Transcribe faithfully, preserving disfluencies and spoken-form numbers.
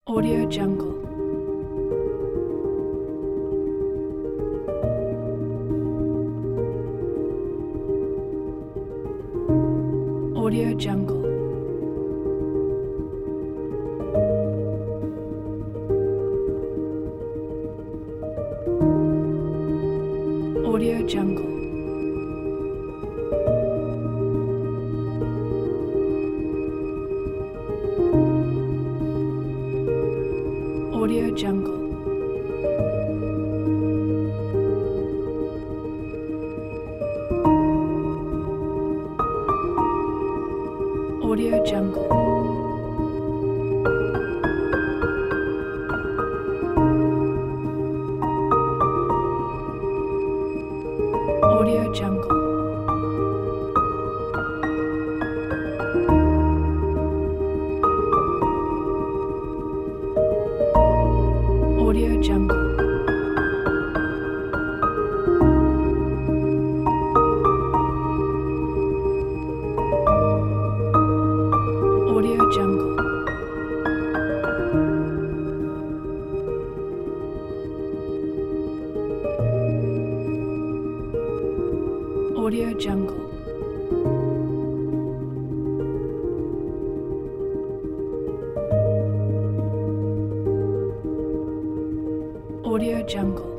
Audio Jungle. Audio Jungle. Audio Jungle. Audio Jungle. Audio Jungle. Audio Jungle. Audio Jungle. Audio Jungle. Audio Jungle. Audio Jungle.